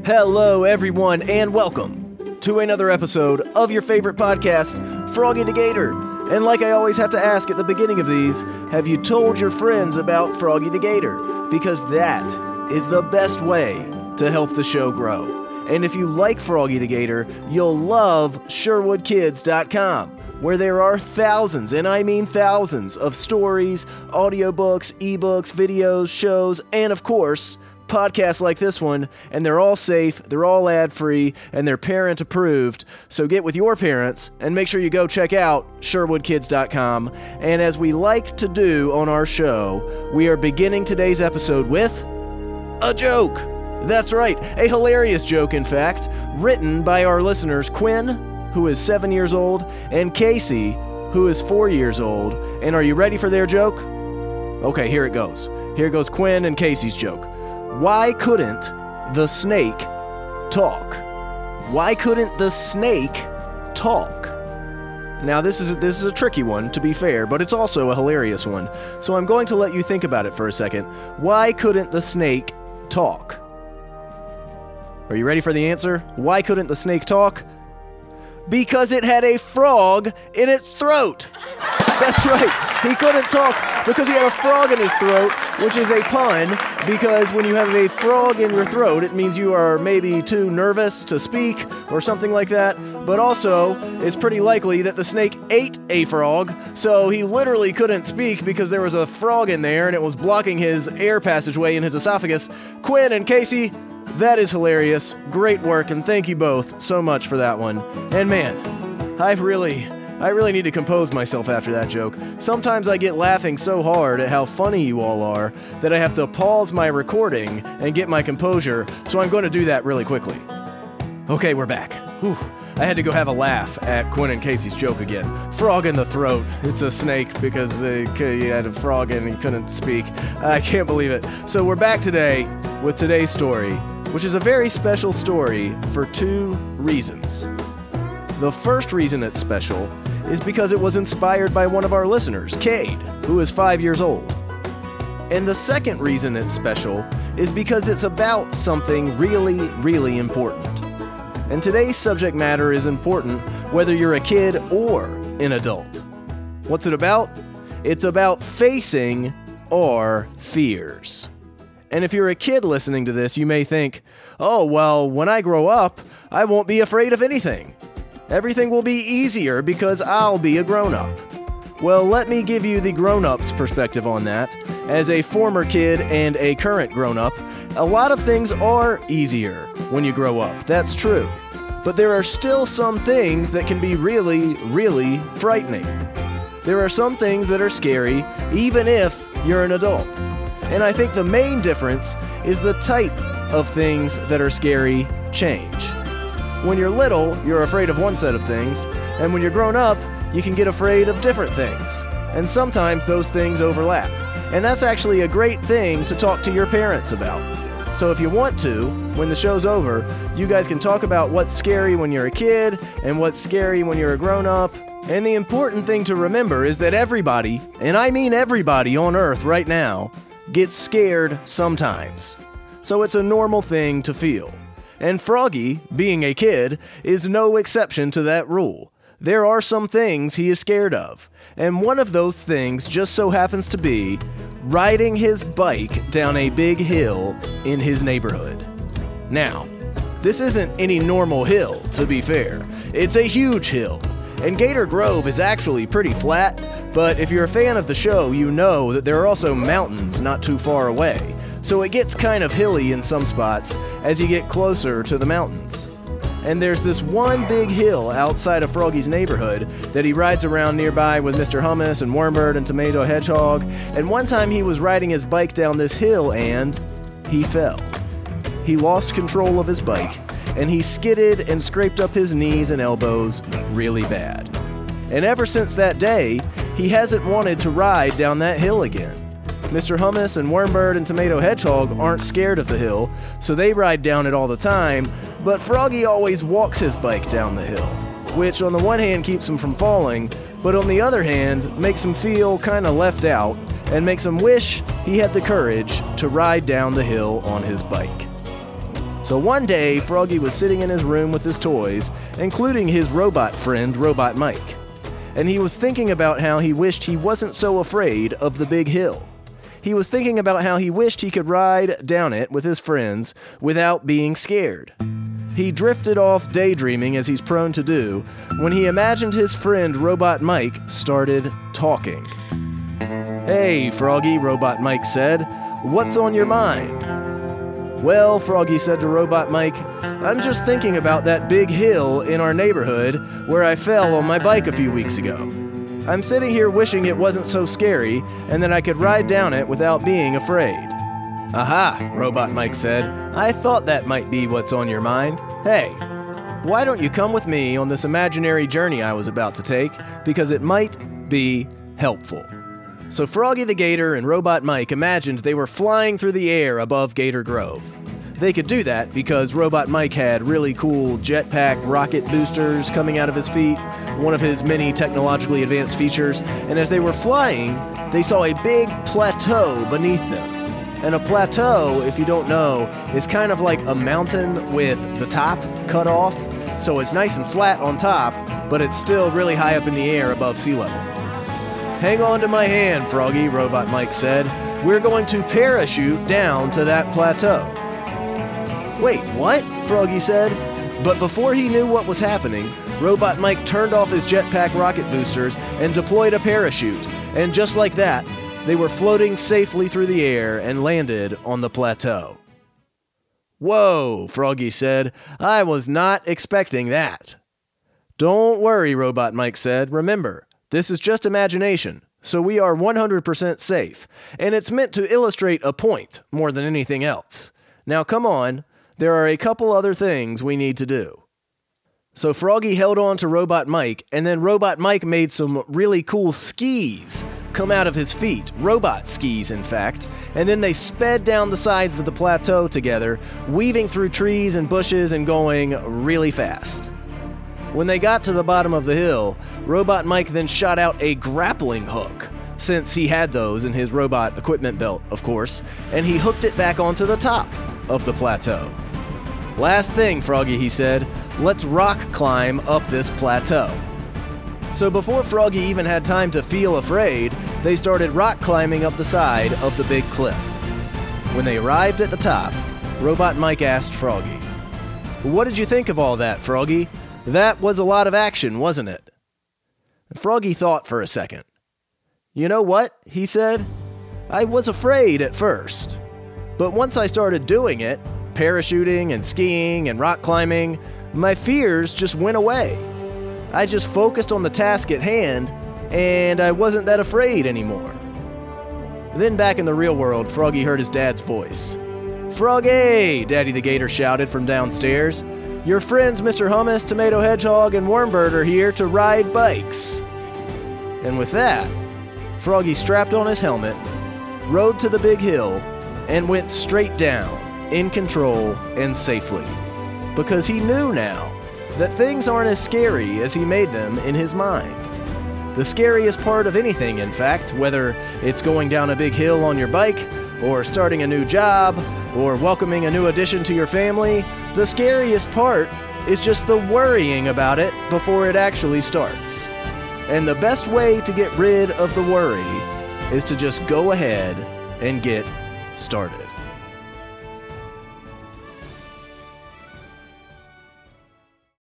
Hello, everyone, and welcome to another episode of your favorite podcast, Froggy the Gator. And like I always have to ask at the beginning of these, have you told your friends about Froggy the Gator? Because that is the best way to help the show grow. And if you like Froggy the Gator, you'll love SherwoodKids.com, where there are thousands, and I mean thousands, of stories, audiobooks, ebooks, videos, shows, and of course, podcasts like this one, and they're all safe, they're all ad-free, and they're parent-approved. So get with your parents and make sure you go check out SherwoodKids.com. And as we like to do on our show, we are beginning today's episode with a joke. That's right, a hilarious joke, in fact, written by our listeners Quinn, who is 7 years old, and Casey, who is 4 years old. And are you ready for their joke? Okay, here it goes. Here goes Quinn and Casey's joke. Why couldn't the snake talk? Why couldn't the snake talk? Now, this is a tricky one, to be fair, but it's also a hilarious one. So I'm going to let you think about it for a second. Why couldn't the snake talk? Are you ready for the answer? Why couldn't the snake talk? Because it had a frog in its throat. That's right. He couldn't talk because he had a frog in his throat, which is a pun, because when you have a frog in your throat, it means you are maybe too nervous to speak or something like that. But also, it's pretty likely that the snake ate a frog, so he literally couldn't speak because there was a frog in there and it was blocking his air passageway in his esophagus. Quinn and Casey, that is hilarious. Great work, and thank you both so much for that one. And man, I really need to compose myself after that joke. Sometimes I get laughing so hard at how funny you all are that I have to pause my recording and get my composure, so I'm going to do that really quickly. Okay, we're back. Whew. I had to go have a laugh at Quinn and Casey's joke again. Frog in the throat. It's a snake because he had a frog and he couldn't speak. I can't believe it. So we're back today with today's story, which is a very special story for two reasons. The first reason it's special is because it was inspired by one of our listeners, Cade, who is 5 years old. And the second reason it's special is because it's about something really, really important. And today's subject matter is important whether you're a kid or an adult. What's it about? It's about facing our fears. And if you're a kid listening to this, you may think, oh, well, when I grow up, I won't be afraid of anything. Everything will be easier because I'll be a grown-up. Well, let me give you the grown-up's perspective on that. As a former kid and a current grown-up, a lot of things are easier when you grow up. That's true. But there are still some things that can be really, really frightening. There are some things that are scary, even if you're an adult. And I think the main difference is the type of things that are scary change. When you're little, you're afraid of one set of things, and when you're grown up, you can get afraid of different things. And sometimes those things overlap. And that's actually a great thing to talk to your parents about. So if you want to, when the show's over, you guys can talk about what's scary when you're a kid and what's scary when you're a grown-up. And the important thing to remember is that everybody, and I mean everybody on Earth right now, gets scared sometimes. So it's a normal thing to feel. And Froggy, being a kid, is no exception to that rule. There are some things he is scared of. And one of those things just so happens to be riding his bike down a big hill in his neighborhood. Now, this isn't any normal hill, to be fair. It's a huge hill. And Gator Grove is actually pretty flat, but if you're a fan of the show, you know that there are also mountains not too far away. So it gets kind of hilly in some spots as you get closer to the mountains. And there's this one big hill outside of Froggy's neighborhood that he rides around nearby with Mr. Hummus and Wormbird and Tomato Hedgehog. And one time he was riding his bike down this hill and he fell. He lost control of his bike and he skidded and scraped up his knees and elbows really bad. And ever since that day, he hasn't wanted to ride down that hill again. Mr. Hummus and Wormbird and Tomato Hedgehog aren't scared of the hill, so they ride down it all the time, but Froggy always walks his bike down the hill, which on the one hand keeps him from falling, but on the other hand makes him feel kinda left out and makes him wish he had the courage to ride down the hill on his bike. So one day, Froggy was sitting in his room with his toys, including his robot friend, Robot Mike. And he was thinking about how he wished he wasn't so afraid of the big hill. He was thinking about how he wished he could ride down it with his friends without being scared. He drifted off daydreaming as he's prone to do when he imagined his friend Robot Mike started talking. "Hey, Froggy," Robot Mike said, "what's on your mind?" "Well," Froggy said to Robot Mike, "I'm just thinking about that big hill in our neighborhood where I fell on my bike a few weeks ago. I'm sitting here wishing it wasn't so scary and that I could ride down it without being afraid." "Aha," Robot Mike said, "I thought that might be what's on your mind. Hey, why don't you come with me on this imaginary journey I was about to take, because it might be helpful." So Froggy the Gator and Robot Mike imagined they were flying through the air above Gator Grove. They could do that because Robot Mike had really cool jetpack rocket boosters coming out of his feet, one of his many technologically advanced features, and as they were flying, they saw a big plateau beneath them. And a plateau, if you don't know, is kind of like a mountain with the top cut off, so it's nice and flat on top, but it's still really high up in the air above sea level. "Hang on to my hand, Froggy," Robot Mike said. "We're going to parachute down to that plateau." "Wait, what?" Froggy said. But before he knew what was happening, Robot Mike turned off his jetpack rocket boosters and deployed a parachute, and just like that, they were floating safely through the air and landed on the plateau. "Whoa," Froggy said. "I was not expecting that." "Don't worry," Robot Mike said. "Remember, this is just imagination, so we are 100% safe, and it's meant to illustrate a point more than anything else. Now come on, there are a couple other things we need to do." So Froggy held on to Robot Mike, and then Robot Mike made some really cool skis come out of his feet, robot skis in fact, and then they sped down the sides of the plateau together, weaving through trees and bushes and going really fast. When they got to the bottom of the hill, Robot Mike then shot out a grappling hook, since he had those in his robot equipment belt, of course, and he hooked it back onto the top of the plateau. "Last thing, Froggy," he said, "let's rock climb up this plateau." So before Froggy even had time to feel afraid, they started rock climbing up the side of the big cliff. When they arrived at the top, Robot Mike asked Froggy, "What did you think of all that, Froggy? That was a lot of action, wasn't it?" Froggy thought for a second. "You know what?" he said. "I was afraid at first. But once I started doing it, parachuting and skiing and rock climbing, my fears just went away. I just focused on the task at hand, and I wasn't that afraid anymore." Then back in the real world, Froggy heard his dad's voice. "Froggy!" Daddy the Gator shouted from downstairs. "Your friends Mr. Hummus, Tomato Hedgehog, and Wormbird are here to ride bikes." And with that, Froggy strapped on his helmet, rode to the big hill, and went straight down, in control and safely. Because he knew now that things aren't as scary as he made them in his mind. The scariest part of anything, in fact, whether it's going down a big hill on your bike, or starting a new job, or welcoming a new addition to your family, the scariest part is just the worrying about it before it actually starts. And the best way to get rid of the worry is to just go ahead and get started.